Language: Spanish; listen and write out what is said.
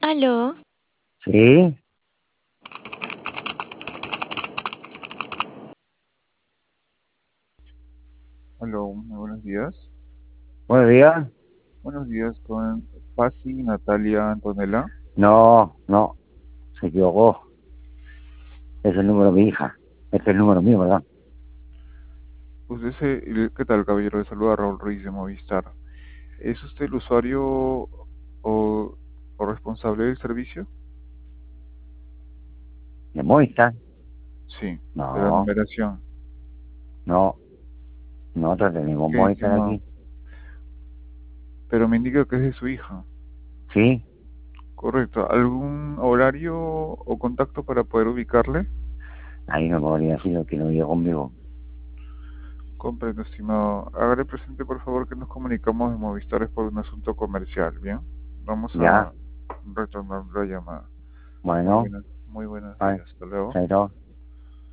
Aló, Sí, Hola, muy buenos días. buenos días. Buenos días con Pasi Natalia Antonella. No, no, se equivocó. Es el número de mi hija. Este es el número mío, ¿verdad? ¿Qué tal, caballero? Le saluda Raúl Ruiz de Movistar. ¿Es usted el usuario o responsable del servicio? ¿De Movistar? Sí, de la No, numeración. no, no tenemos Ok, Movistar estimado. aquí. Pero me indica que es de su hija. Sí, Correcto. ¿Algún horario o contacto para poder ubicarle? ahí no podría decir que no vive conmigo. Comprendo, estimado. Hágale presente, por favor, que nos comunicamos de Movistar es por un asunto comercial, ¿bien? Vamos Ya, a retornar la llamada. bueno, Muy buenos vale, días. Hasta luego. chaito.